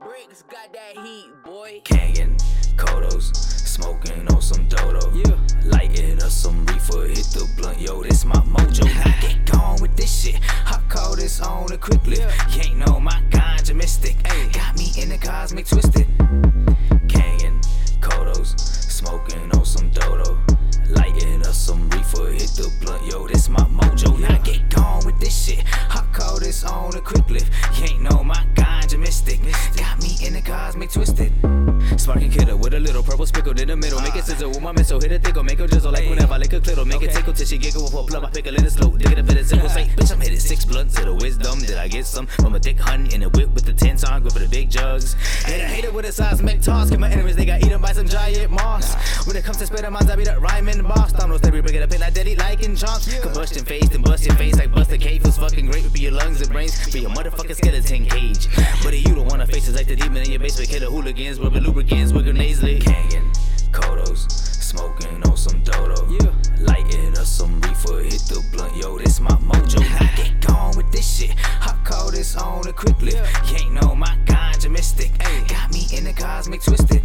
Bricks got that heat, boy. Canyon, Kodos, smoking on some dodo. Yeah. Lighting up some reefer, hit the blunt, yo, this my mojo. Now get gone with this shit. I call this on a quick lift. You ain't know my ganja mystic. Ay, got me in the cosmic twisted. Canyon, Kodos, smoking on some dodo. Lighting up some reefer, hit the blunt, yo, this my mojo. Now get gone with this shit. I call this on a quick lift. You ain't know my ganja mystic. Got me in the cosmic twisted. Sparking kidder with a little purple spickled in the middle. Make it sizzle with my missile. Hit a thickle, make her drizzle like whenever I lick a clittle. Make it tickle till she giggle with a plum. I pick a little slow, dig it up in a sickle. Say, bitch, I'm hitting 6 blunts to the wisdom. Did I get some from a thick hun in a whip with the 10 song grip for the big jugs? Hate a hater with a seismic toss. Cause my enemies, they got eaten by some giant moss. When it comes to spit minds, I be the rhyming boss. Domino's theory, bring it up in like daddy like in chomps. Combustion phase, then bust your face like Buster K. Feels fucking great for your lungs and brains. For your motherfucking skeleton cage. But you don't wanna face it like the demon in your basement. Killer hooligans, rubbing lubricants, with grenades lit. Canyon, Kodos, smoking on some dodo. Yeah. Lighting up some reefer, hit the blunt, yo, this my mojo. Now get gone with this shit. I call this on a quick lift. You ain't know my ganja mystic. Ay, got me in the cosmic twisted.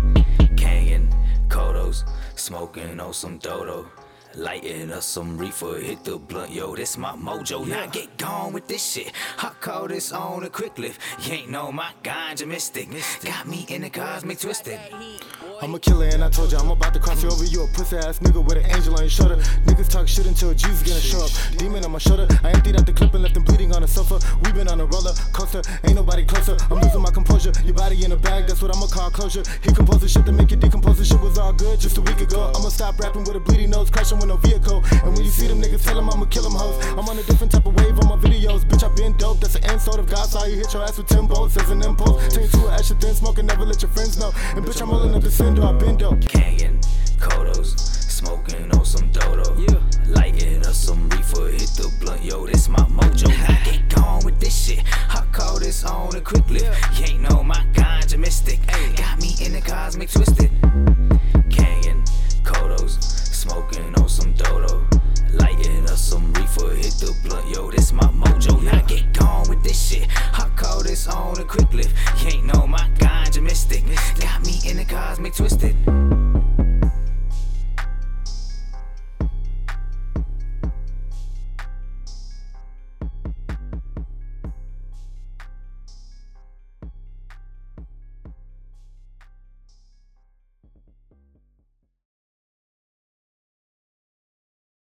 Canyon, Kodos, smoking on some dodo. Lighting up some reefer, hit the blunt, yo, this my mojo. Now get gone with this shit. I call this on a quick lift. You ain't know my ganja mystic. Got me in the cosmic twisted. I'm a killer and I told you I'm about to cross you over. You a pussy ass nigga with an angel on your shoulder. Niggas talk shit until Jesus gonna show up. Demon on my shoulder. I emptied out the clip and left him bleeding on the sofa. We been on a roller coaster, ain't nobody closer. I'm losing my composure. Your body in a bag, that's what I'ma call closure. He composed the shit to make it decompose. The shit was all good just a week ago. I'ma stop rapping with a bleeding nose, crashing with no vehicle. And when you see them niggas, tell them I'ma kill them hoes. I'm on a different type of wave on my videos. Bitch, I been dope, that's an insult of God. Saw you hit your ass with 10 bolts as an impulse. Turn you to an asher thin smoking, never let your friends know. And bitch, I'm rolling up the cinder, I been dope. Canyon, Kodos, smoking on some dodo. Yeah. Lighting up some reefer, hit the blunt, yo, this my mojo. Now get gone with this shit. I call this on a quick lift. You ain't know my ganja mystic. Ay, got me in the cosmic twisted. Canyon, Kodos, smoking on some dodo. Lighting up some reefer, hit the blunt, yo, this my mojo. Now get gone with this shit. I call this on a quick lift. You ain't know my ganja mystic. Got me in the cosmic twisted.